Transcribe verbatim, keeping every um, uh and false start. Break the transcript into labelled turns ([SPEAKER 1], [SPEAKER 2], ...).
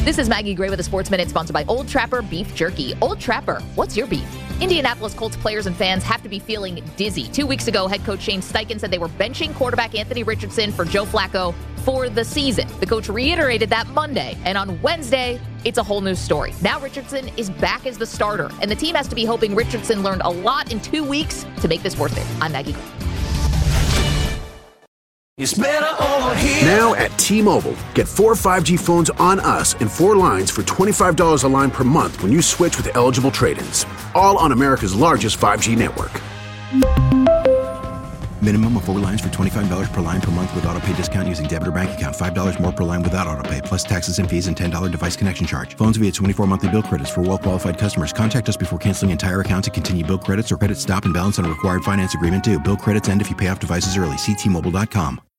[SPEAKER 1] This is Maggie Gray with a Sports Minute sponsored by Old Trapper Beef Jerky. Old Trapper, what's your beef? Indianapolis Colts players and fans have to be feeling dizzy. Two weeks ago, head coach Shane Steichen said they were benching quarterback Anthony Richardson for Joe Flacco for the season. The coach reiterated that Monday, and on Wednesday, it's a whole new story. Now Richardson is back as the starter, and the team has to be hoping Richardson learned a lot in two weeks to make this worth it. I'm Maggie Gray.
[SPEAKER 2] It's better over here.
[SPEAKER 3] Now at T-Mobile, get four five G phones on us and four lines for twenty-five dollars a line per month when you switch with eligible trade-ins. All on America's largest five G network.
[SPEAKER 4] Minimum of four lines for twenty-five dollars per line per month with autopay discount using debit or bank account. five dollars more per line without autopay, plus taxes and fees and ten dollars device connection charge. Phones via twenty-four monthly bill credits for well-qualified customers. Contact us before canceling entire account to continue bill credits or credit stop and balance on required finance agreement due. Bill credits end if you pay off devices early. See T Mobile dot com.